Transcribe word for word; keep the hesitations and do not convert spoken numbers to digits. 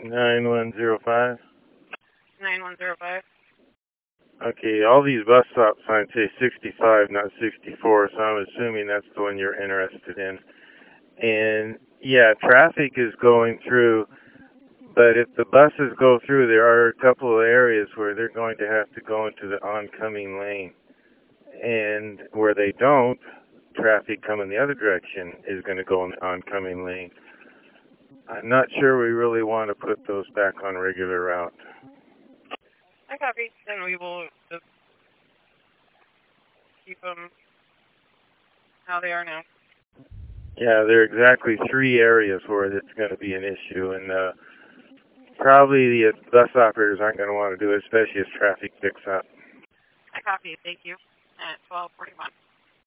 nine one zero five. nine one zero five. Okay, all these bus stop signs say sixty-five, not sixty-four, so I'm assuming that's the one you're interested in. And yeah, traffic is going through, but if the buses go through, there are a couple of areas where they're going to have to go into the oncoming lane. And where they don't, traffic coming the other direction is going to go in the oncoming lane. I'm not sure we really want to put those back on regular route. I copy. Then we will just keep them how they are now. Yeah, there are exactly three areas where it's going to be an issue, and uh, probably the bus operators aren't going to want to do it, especially as traffic picks up. I copy. Thank you. At twelve forty-one.